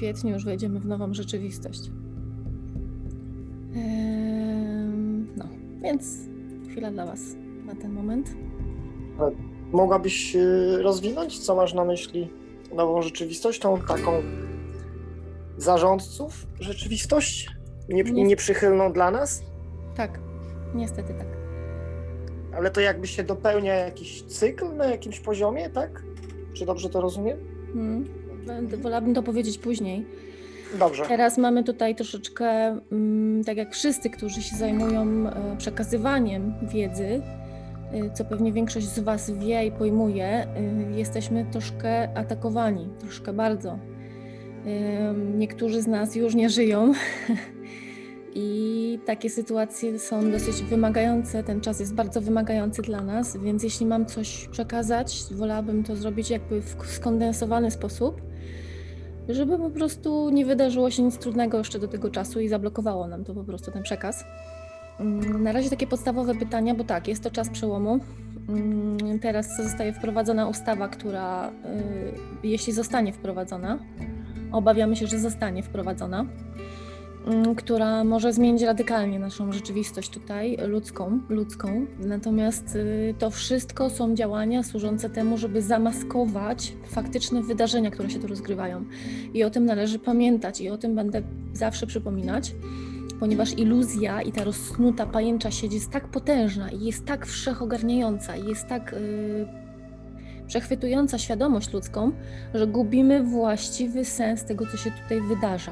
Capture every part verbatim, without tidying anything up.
kwietniu już wejdziemy w nową rzeczywistość. No, więc chwila dla Was na ten moment. Mogłabyś rozwinąć, co masz na myśli nową rzeczywistość, tą taką zarządców rzeczywistość, nie, Nie- nieprzychylną dla nas? Tak, niestety tak. Ale to jakby się dopełnia jakiś cykl na jakimś poziomie, tak? Czy dobrze to rozumiem? Hmm. Będę- Wolałabym to powiedzieć później. Dobrze. Teraz mamy tutaj troszeczkę, mm, tak jak wszyscy, którzy się zajmują e, przekazywaniem wiedzy, e, co pewnie większość z Was wie i pojmuje, e, jesteśmy troszkę atakowani, troszkę bardzo. E, Niektórzy z nas już nie żyją i takie sytuacje są dosyć wymagające, ten czas jest bardzo wymagający dla nas, więc jeśli mam coś przekazać, wolałabym to zrobić jakby w skondensowany sposób, żeby po prostu nie wydarzyło się nic trudnego jeszcze do tego czasu i zablokowało nam to po prostu ten przekaz. Mm, Na razie takie podstawowe pytania, bo tak, jest to czas przełomu. Mm, Teraz zostaje wprowadzona ustawa, która, y, jeśli zostanie wprowadzona, obawiamy się, że zostanie wprowadzona, mm, która może zmienić radykalnie naszą rzeczywistość tutaj, ludzką, ludzką. Natomiast y, to wszystko są działania służące temu, żeby zamaskować faktyczne wydarzenia, które się tu rozgrywają. I o tym należy pamiętać i o tym będę zawsze przypominać, ponieważ iluzja i ta rozsnuta pajęcza sieć jest tak potężna i jest tak wszechogarniająca i jest tak y, przechwytująca świadomość ludzką, że gubimy właściwy sens tego, co się tutaj wydarza.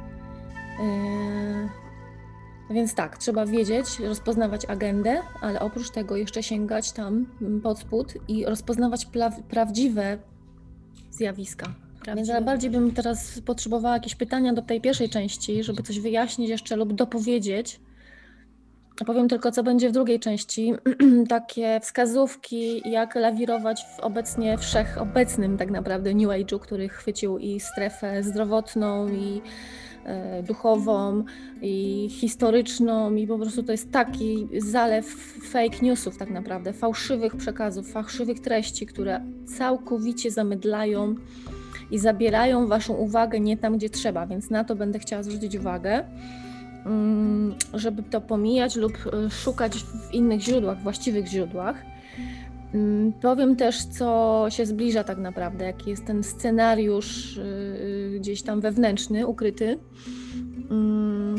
Yy, Więc tak, trzeba wiedzieć, rozpoznawać agendę, ale oprócz tego jeszcze sięgać tam mm, pod spód i rozpoznawać pla- prawdziwe zjawiska. Więc ja bardziej bym teraz potrzebowała jakieś pytania do tej pierwszej części, żeby coś wyjaśnić jeszcze lub dopowiedzieć. Powiem tylko, co będzie w drugiej części. Takie wskazówki, jak lawirować w obecnie wszechobecnym tak naprawdę New Age'u, który chwycił i strefę zdrowotną, i e, duchową, i historyczną, i po prostu to jest taki zalew fake newsów tak naprawdę, fałszywych przekazów, fałszywych treści, które całkowicie zamydlają i zabierają Waszą uwagę nie tam, gdzie trzeba, więc na to będę chciała zwrócić uwagę, mm, żeby to pomijać lub e, szukać w innych źródłach, właściwych źródłach. Mm, Powiem też, co się zbliża tak naprawdę, jaki jest ten scenariusz yy, gdzieś tam wewnętrzny, ukryty. Mm,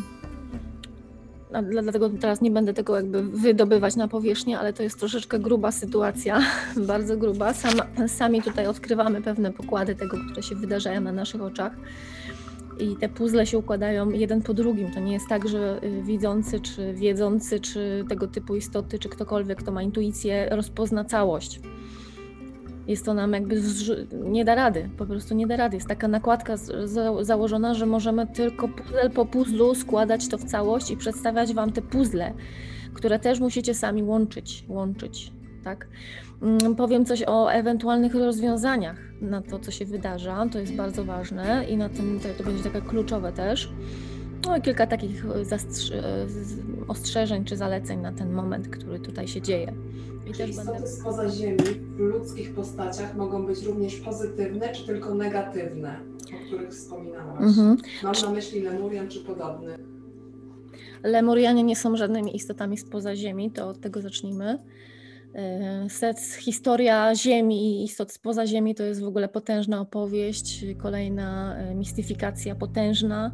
a dla- Dlatego teraz nie będę tego jakby wydobywać na powierzchnię, ale to jest troszeczkę gruba sytuacja, bardzo gruba. Sama, sami tutaj odkrywamy pewne pokłady tego, które się wydarzają na naszych oczach. I te puzzle się układają jeden po drugim. To nie jest tak, że y, widzący, czy wiedzący, czy tego typu istoty, czy ktokolwiek, kto ma intuicję, rozpozna całość. Jest to nam jakby zrzu- nie da rady, po prostu nie da rady. Jest taka nakładka z- za- założona, że możemy tylko puzzle po puzzlu składać to w całość i przedstawiać Wam te puzzle, które też musicie sami łączyć, łączyć, tak? Mm, Powiem coś o ewentualnych rozwiązaniach na to, co się wydarza. To jest bardzo ważne i na tym to, to będzie takie kluczowe też. No i kilka takich e, zastrz- e, z- ostrzeżeń czy zaleceń na ten moment, który tutaj się dzieje. I Czy też będę... istoty spoza Ziemi w ludzkich postaciach mogą być również pozytywne, czy tylko negatywne, o których wspominałaś? Mhm. Mam na myśli Lemurian czy podobny. Lemurianie nie są żadnymi istotami spoza Ziemi, to od tego zacznijmy. Yy, Set, historia Ziemi i istot spoza Ziemi to jest w ogóle potężna opowieść, kolejna yy, mistyfikacja potężna.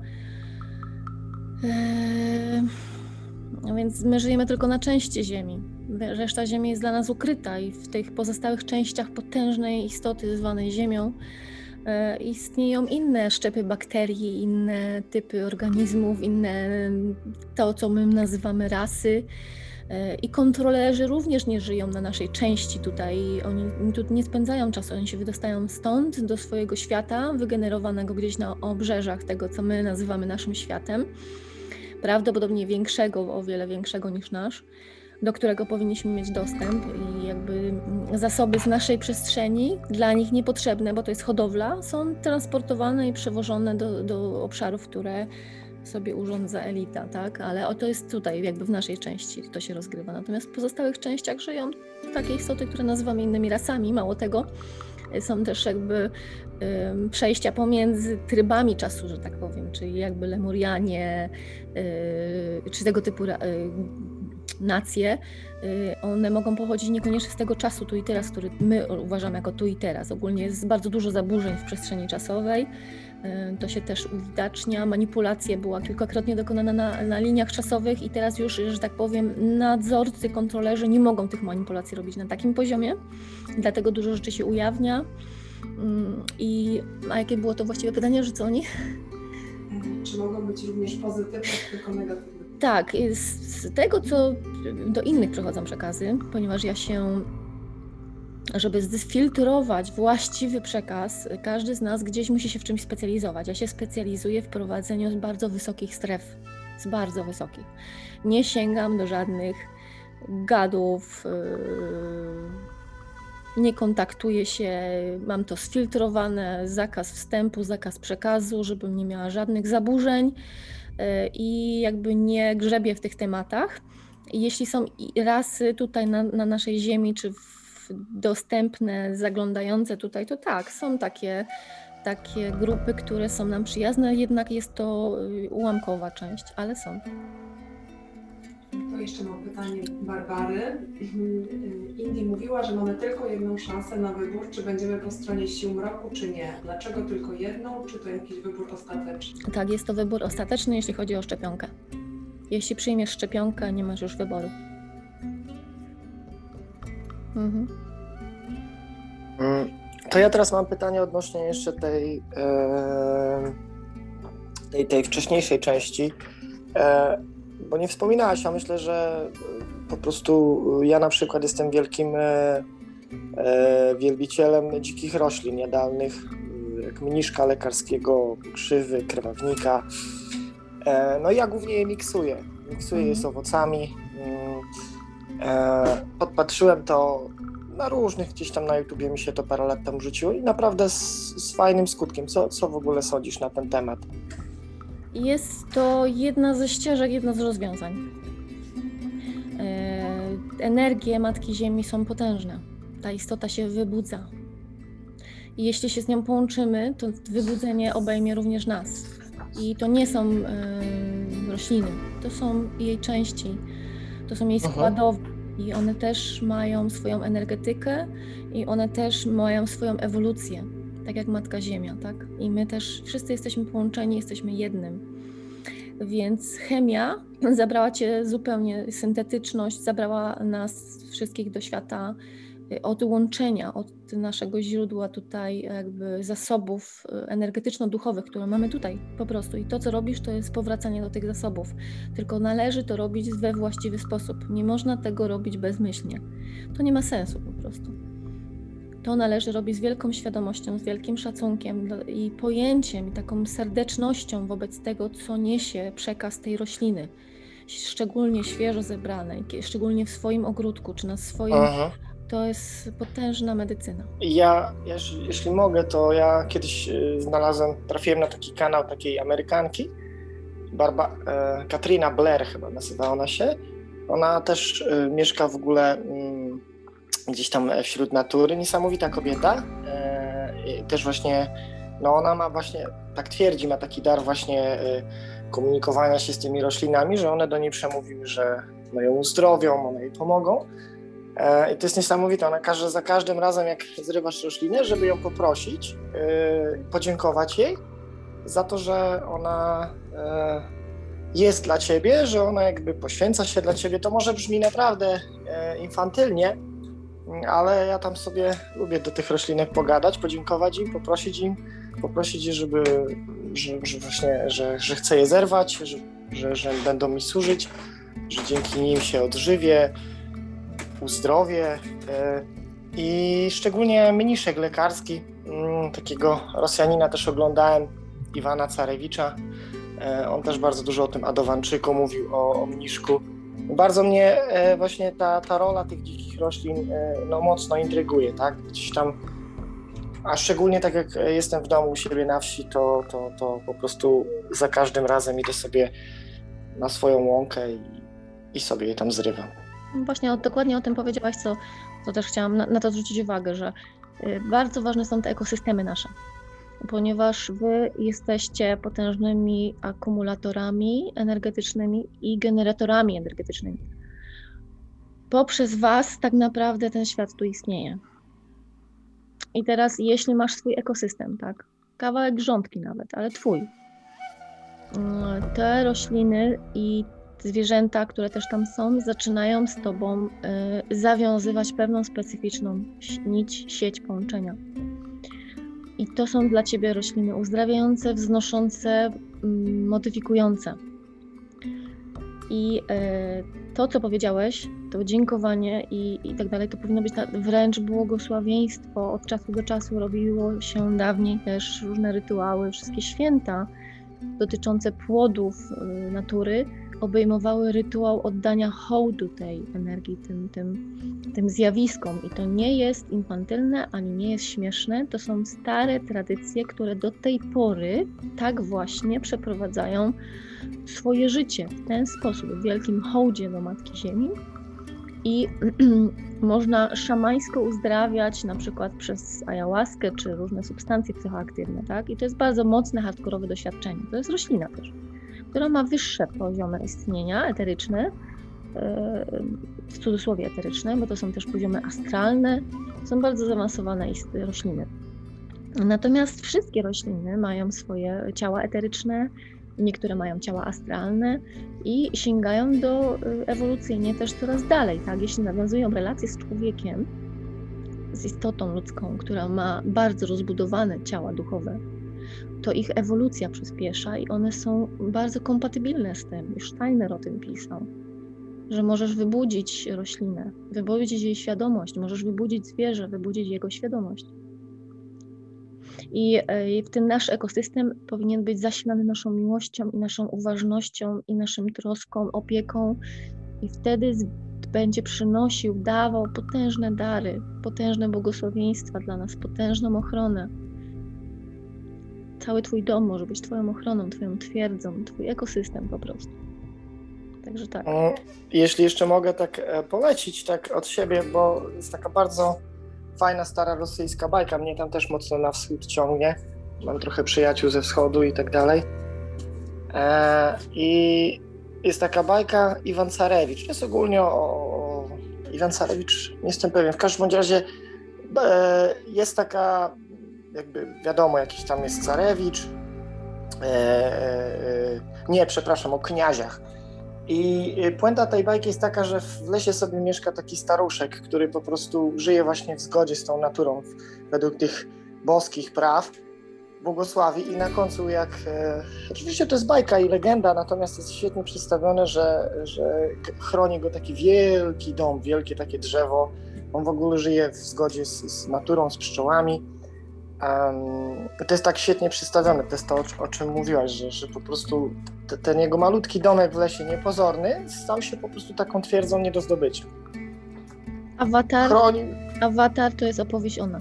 Yy, No więc my żyjemy tylko na części Ziemi. Reszta Ziemi jest dla nas ukryta i w tych pozostałych częściach potężnej istoty zwanej Ziemią e, istnieją inne szczepy bakterii, inne typy organizmów, inne to, co my nazywamy rasy. E, I kontrolerzy również nie żyją na naszej części tutaj. Oni tu nie spędzają czasu, oni się wydostają stąd do swojego świata, wygenerowanego gdzieś na obrzeżach tego, co my nazywamy naszym światem. Prawdopodobnie większego, o wiele większego niż nasz, do którego powinniśmy mieć dostęp i jakby zasoby z naszej przestrzeni, dla nich niepotrzebne, bo to jest hodowla, są transportowane i przewożone do, do obszarów, które sobie urządza elita, tak? Ale o to jest tutaj, jakby w naszej części to się rozgrywa. Natomiast w pozostałych częściach żyją takie istoty, które nazywamy innymi rasami. Mało tego, są też jakby ym, przejścia pomiędzy trybami czasu, że tak powiem, czyli jakby Lemurianie, yy, czy tego typu ra- yy, nacje, yy, one mogą pochodzić niekoniecznie z tego czasu tu i teraz, który my uważamy jako tu i teraz. Ogólnie jest bardzo dużo zaburzeń w przestrzeni czasowej. Yy, to się też uwidacznia. Manipulacja była kilkakrotnie dokonana na, na liniach czasowych i teraz już, że tak powiem, nadzorcy, kontrolerzy nie mogą tych manipulacji robić na takim poziomie. Dlatego dużo rzeczy się ujawnia. I, a jakie było to właściwe pytanie, że co oni? Czy mogą być również pozytywne, czy tylko negatywne? Tak, z, z tego, co do innych przechodzą przekazy, ponieważ ja się, żeby zfiltrować właściwy przekaz, każdy z nas gdzieś musi się w czymś specjalizować. Ja się specjalizuję w prowadzeniu z bardzo wysokich stref, z bardzo wysokich. Nie sięgam do żadnych gadów, yy, nie kontaktuję się, mam to sfiltrowane, zakaz wstępu, zakaz przekazu, żebym nie miała żadnych zaburzeń yy, i jakby nie grzebię w tych tematach. I jeśli są rasy tutaj na, na naszej ziemi, czy w, dostępne, zaglądające tutaj, to tak, są takie, takie grupy, które są nam przyjazne, jednak jest to yy, ułamkowa część, ale są. To jeszcze mam pytanie Barbary. Indy mówiła, że mamy tylko jedną szansę na wybór, czy będziemy po stronie sił mroku, czy nie. Dlaczego tylko jedną? Czy to jakiś wybór ostateczny? Tak, jest to wybór ostateczny, jeśli chodzi o szczepionkę. Jeśli przyjmiesz szczepionkę, nie masz już wyboru. Mhm. To ja teraz mam pytanie odnośnie jeszcze tej, e, tej, tej wcześniejszej części. E, Bo nie wspominałaś, a myślę, że po prostu ja na przykład jestem wielkim e, e, wielbicielem dzikich roślin jadalnych, jak mniszka lekarskiego, krzywy, krewawnika. E, no i ja głównie je miksuję. Miksuję je z owocami. E, podpatrzyłem to na różnych, gdzieś tam na YouTubie mi się to parę lat temu rzuciło i naprawdę z, z fajnym skutkiem. Co, co w ogóle sądzisz na ten temat? Jest to jedna ze ścieżek, jedno z rozwiązań. Energie Matki Ziemi są potężne. Ta istota się wybudza. I jeśli się z nią połączymy, to wybudzenie obejmie również nas. I to nie są rośliny, to są jej części, to są jej składowe. I one też mają swoją energetykę i one też mają swoją ewolucję. Tak jak Matka Ziemia, tak? I my też wszyscy jesteśmy połączeni, jesteśmy jednym. Więc chemia zabrała cię zupełnie, syntetyczność zabrała nas wszystkich do świata odłączenia od naszego źródła tutaj jakby zasobów energetyczno-duchowych, które mamy tutaj po prostu. I to, co robisz, to jest powracanie do tych zasobów. Tylko należy to robić we właściwy sposób. Nie można tego robić bezmyślnie. To nie ma sensu po prostu. To należy robić z wielką świadomością, z wielkim szacunkiem i pojęciem, i taką serdecznością wobec tego, co niesie przekaz tej rośliny. Szczególnie świeżo zebranej, szczególnie w swoim ogródku, czy na swoim... Aha. To jest potężna medycyna. Ja, jeśli, jeśli mogę, to ja kiedyś znalazłem, trafiłem na taki kanał takiej Amerykanki, Barba, e, Katrina Blair chyba nazywa ona się. Ona też e, mieszka w ogóle... Mm, gdzieś tam wśród natury, niesamowita kobieta, e, też właśnie, no ona ma właśnie, tak twierdzi, ma taki dar właśnie e, komunikowania się z tymi roślinami, że one do niej przemówiły, że no ją uzdrowią, one jej pomogą e, i to jest niesamowite, ona każe za każdym razem, jak zrywasz roślinę, żeby ją poprosić, e, podziękować jej za to, że ona e, jest dla ciebie, że ona jakby poświęca się dla ciebie. To może brzmi naprawdę e, infantylnie, ale ja tam sobie lubię do tych roślinek pogadać, podziękować im, poprosić im, poprosić je, żeby, że, że właśnie, że, że chcę je zerwać, że, że, że będą mi służyć, że dzięki nim się odżywię, uzdrowię. I szczególnie mniszek lekarski, takiego Rosjanina też oglądałem, Iwana Carewicza. On też bardzo dużo o tym Adowanczyku mówił, o, o mniszku. Bardzo mnie e, właśnie ta, ta rola tych dzikich roślin e, no, mocno intryguje, tak? Gdzieś tam A szczególnie tak jak jestem w domu u siebie na wsi, to, to, to po prostu za każdym razem idę sobie na swoją łąkę i, i sobie je tam zrywam. Właśnie o, dokładnie o tym powiedziałaś, co, co też chciałam na, na to zwrócić uwagę, że y, bardzo ważne są te ekosystemy nasze, ponieważ wy jesteście potężnymi akumulatorami energetycznymi i generatorami energetycznymi. Poprzez was tak naprawdę ten świat tu istnieje. I teraz jeśli masz swój ekosystem, tak, kawałek grządki nawet, ale twój, y, te rośliny i zwierzęta, które też tam są, zaczynają z tobą y, zawiązywać pewną specyficzną nić, sieć połączenia. I to są dla ciebie rośliny uzdrawiające, wznoszące, y, modyfikujące. I y, to, co powiedziałeś, to dziękowanie i, i tak dalej, to powinno być na, wręcz błogosławieństwo. Od czasu do czasu robiło się dawniej też różne rytuały, wszystkie święta dotyczące płodów y, natury obejmowały rytuał oddania hołdu tej energii, tym, tym, tym zjawiskom. I to nie jest infantylne, ani nie jest śmieszne. To są stare tradycje, które do tej pory tak właśnie przeprowadzają swoje życie w ten sposób, w wielkim hołdzie do Matki Ziemi. I można szamańsko uzdrawiać na przykład przez ayahuaskę czy różne substancje psychoaktywne, tak? I to jest bardzo mocne, hardkorowe doświadczenie. To jest roślina też, która ma wyższe poziomy istnienia eteryczne, w cudzysłowie eteryczne, bo to są też poziomy astralne, są bardzo zaawansowane rośliny. Natomiast wszystkie rośliny mają swoje ciała eteryczne, niektóre mają ciała astralne i sięgają do ewolucyjnie też coraz dalej, tak? Jeśli nawiązują relacje z człowiekiem, z istotą ludzką, która ma bardzo rozbudowane ciała duchowe, to ich ewolucja przyspiesza i one są bardzo kompatybilne z tym. Już Steiner o tym pisał, że możesz wybudzić roślinę, wybudzić jej świadomość, możesz wybudzić zwierzę, wybudzić jego świadomość. I w tym nasz ekosystem powinien być zasilany naszą miłością i naszą uważnością i naszym troską, opieką i wtedy będzie przynosił, dawał potężne dary, potężne błogosławieństwa dla nas, potężną ochronę. Cały twój dom może być twoją ochroną, twoją twierdzą, twój ekosystem po prostu. Także tak. Jeśli jeszcze mogę tak polecić tak od siebie, bo jest taka bardzo fajna, stara rosyjska bajka, mnie tam też mocno na wschód ciągnie. Mam trochę przyjaciół ze wschodu i tak dalej. I jest taka bajka Iwan Carewicz. To jest ogólnie o, o Iwan Carewicz, nie jestem pewien. W każdym razie jest taka, jakby wiadomo, jakiś tam jest Carewicz. Nie, przepraszam, o kniaziach. I puenta tej bajki jest taka, że w lesie sobie mieszka taki staruszek, który po prostu żyje właśnie w zgodzie z tą naturą, według tych boskich praw, błogosławi i na końcu jak... E, oczywiście to jest bajka i legenda, natomiast jest świetnie przedstawione, że, że chroni go taki wielki dom, wielkie takie drzewo. On w ogóle żyje w zgodzie z, z naturą, z pszczołami. Um, to jest tak świetnie przedstawione, to jest to, o, o czym mówiłaś, że, że po prostu te, ten jego malutki domek w lesie, niepozorny, stał się po prostu taką twierdzą nie do zdobycia. Awatar, Chroni... Awatar to jest opowieść o nas.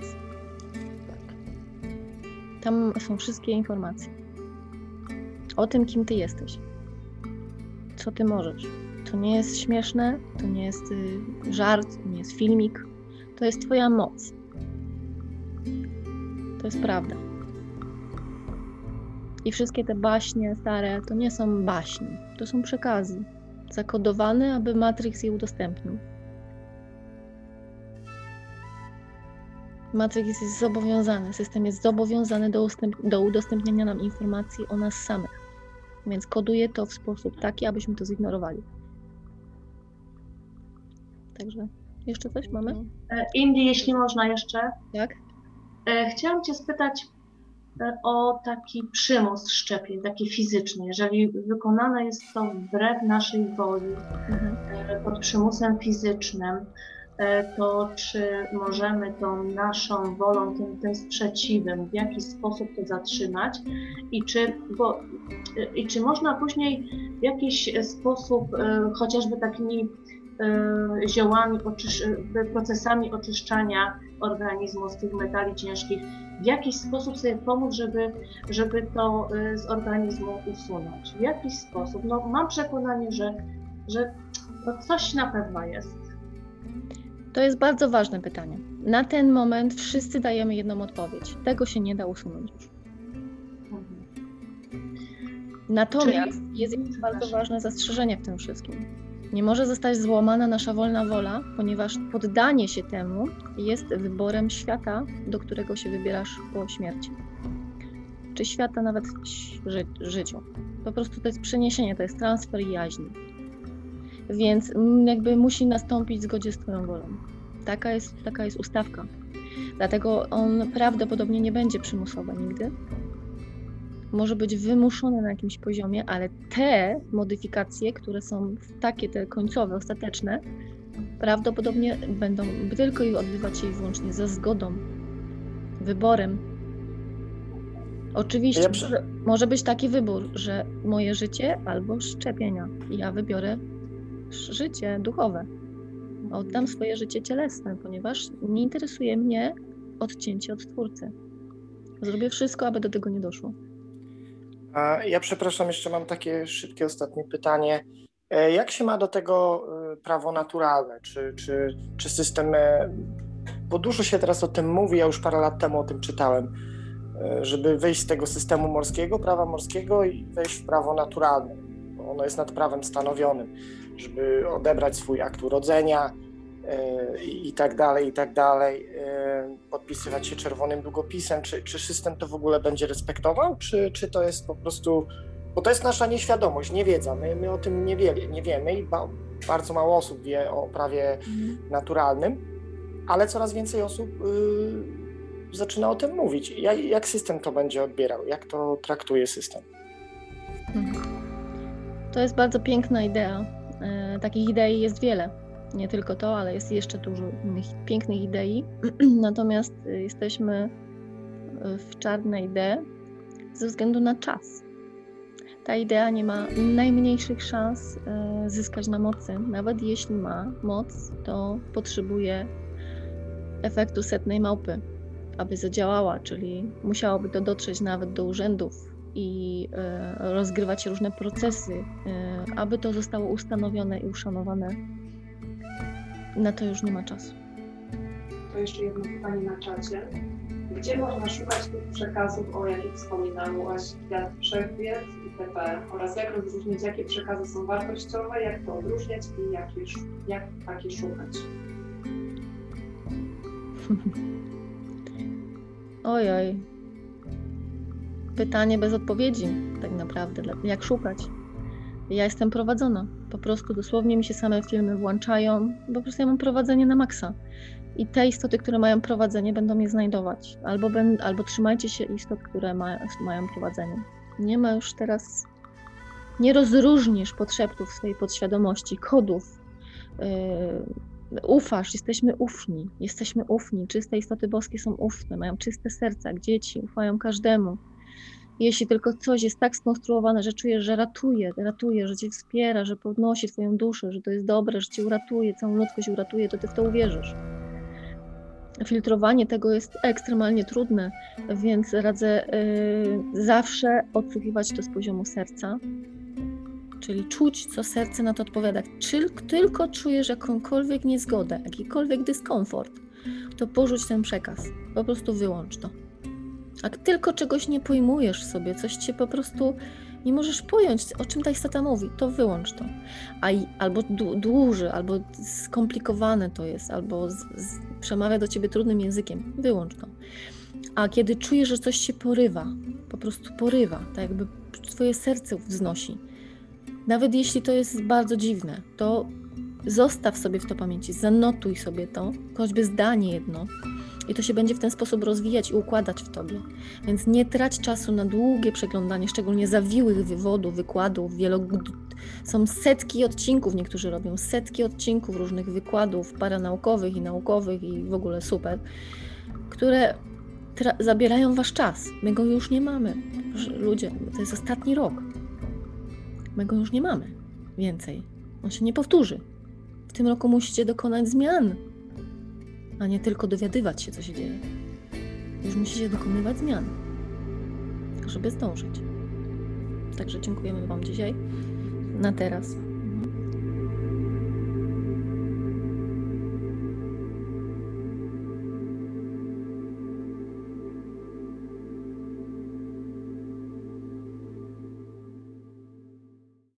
Tam są wszystkie informacje o tym, kim ty jesteś, co ty możesz. To nie jest śmieszne, to nie jest y, żart, to nie jest filmik, to jest twoja moc. To jest prawda. I wszystkie te baśnie stare to nie są baśni, to są przekazy zakodowane, aby Matrix je udostępnił. Matrix jest zobowiązany, system jest zobowiązany do, ustęp- do udostępniania nam informacji o nas samych. Więc koduje to w sposób taki, abyśmy to zignorowali. Także jeszcze coś mamy? Indy, jeśli można jeszcze. Tak? Chciałam cię spytać o taki przymus szczepień, taki fizyczny. Jeżeli wykonane jest to wbrew naszej woli, mhm. pod przymusem fizycznym, to czy możemy tą naszą wolą, tym, tym sprzeciwem w jakiś sposób to zatrzymać i czy, bo, i czy można później w jakiś sposób, chociażby takimi ziołami, oczysz- procesami oczyszczania organizmu z tych metali ciężkich, w jakiś sposób sobie pomóc, żeby, żeby to y, z organizmu usunąć. W jakiś sposób. No, mam przekonanie, że, że no coś na pewno jest. To jest bardzo ważne pytanie. Na ten moment wszyscy dajemy jedną odpowiedź. Tego się nie da usunąć już. Mhm. Natomiast Czyli- jest jeszcze bardzo ważne zastrzeżenie w tym wszystkim. Nie może zostać złamana nasza wolna wola, ponieważ poddanie się temu jest wyborem świata, do którego się wybierasz po śmierci. Czy świata nawet w ży- życiu. Po prostu to jest przeniesienie, to jest transfer jaźni. Więc mm, jakby musi nastąpić w zgodzie z Twoją wolą. Taka jest, taka jest ustawka. Dlatego on prawdopodobnie nie będzie przymusowy nigdy. Może być wymuszony na jakimś poziomie, ale te modyfikacje, które są takie, te końcowe, ostateczne, prawdopodobnie będą tylko i odbywać się i wyłącznie za zgodą, wyborem. Oczywiście Ja przy- może, może być taki wybór, że moje życie albo szczepienia. I ja wybiorę ż- życie duchowe. Oddam swoje życie cielesne, ponieważ nie interesuje mnie odcięcie od Twórcy. Zrobię wszystko, aby do tego nie doszło. A ja przepraszam, jeszcze mam takie szybkie ostatnie pytanie. E, Jak się ma do tego e, prawo naturalne? Czy, czy, czy system, e, bo dużo się teraz o tym mówi, ja już parę lat temu o tym czytałem, e, żeby wyjść z tego systemu morskiego, prawa morskiego i wejść w prawo naturalne, bo ono jest nad prawem stanowionym, żeby odebrać swój akt urodzenia e, i, i tak dalej, i tak dalej, e, podpisywać się czerwonym długopisem. Czy, czy system to w ogóle będzie respektował, czy, czy to jest po prostu, bo to jest nasza nieświadomość, niewiedza, my, my o tym nie, wie, nie wiemy i ba, bardzo mało osób wie o prawie naturalnym, ale coraz więcej osób y, zaczyna o tym mówić. Jak, jak system to będzie odbierał, jak to traktuje system? Mhm. To jest bardzo piękna idea. E, Takich idei jest wiele. Nie tylko to, ale jest jeszcze dużo innych pięknych idei. Natomiast y, jesteśmy y, w czarnej idei ze względu na czas. Ta idea nie ma najmniejszych szans e, zyskać na mocy. Nawet jeśli ma moc, to potrzebuje efektu setnej małpy, aby zadziałała, czyli musiałoby to dotrzeć nawet do urzędów i e, rozgrywać różne procesy, e, aby to zostało ustanowione i uszanowane. Na to już nie ma czasu. To jeszcze jedno pytanie na czacie. Gdzie można szukać tych przekazów, o jakich wspominałaś, Świat Wszechwiedz itp. Oraz jak rozróżnić, jakie przekazy są wartościowe, jak to odróżniać i jakie, sz- jak takie szukać? Ojoj. Pytanie bez odpowiedzi, tak naprawdę. Dla- Jak szukać? Ja jestem prowadzona. Po prostu dosłownie mi się same filmy włączają. Po prostu ja mam prowadzenie na maksa. I te istoty, które mają prowadzenie, będą mnie znajdować. Albo, ben, albo trzymajcie się istot, które ma, mają prowadzenie. Nie ma już teraz... Nie rozróżnisz podszeptów swojej podświadomości, kodów. Yy, ufasz, jesteśmy ufni. Jesteśmy ufni. Czyste istoty boskie są ufne, mają czyste serca, jak dzieci, ufają każdemu. Jeśli tylko coś jest tak skonstruowane, że czujesz, że ratuje, ratuje, że cię wspiera, że podnosi twoją duszę, że to jest dobre, że cię uratuje, całą ludzkość uratuje, to ty w to uwierzysz. Filtrowanie tego jest ekstremalnie trudne, więc radzę yy, zawsze odsłuchiwać to z poziomu serca, czyli czuć, co serce na to odpowiada. Czy tylko czujesz jakąkolwiek niezgodę, jakikolwiek dyskomfort, to porzuć ten przekaz, po prostu wyłącz to. Jak tylko czegoś nie pojmujesz sobie, coś cię po prostu nie możesz pojąć, o czym ta istota mówi, to wyłącz to. A i, albo dłu- dłuży, albo skomplikowane to jest, albo z, z, przemawia do ciebie trudnym językiem, wyłącz to. A kiedy czujesz, że coś się porywa, po prostu porywa, tak jakby twoje serce wznosi, nawet jeśli to jest bardzo dziwne, to zostaw sobie w to pamięci, zanotuj sobie to, choćby zdanie jedno, i to się będzie w ten sposób rozwijać i układać w tobie. Więc nie trać czasu na długie przeglądanie, szczególnie zawiłych wywodów, wykładów. Wielo... Są setki odcinków, niektórzy robią setki odcinków różnych wykładów paranaukowych i naukowych i w ogóle super, które tra- zabierają wasz czas. My go już nie mamy. Ludzie, to jest ostatni rok. My go już nie mamy więcej. On się nie powtórzy. W tym roku musicie dokonać zmian, a nie tylko dowiadywać się, co się dzieje. Już musicie dokonywać zmian, żeby zdążyć. Także dziękujemy Wam dzisiaj. Na teraz.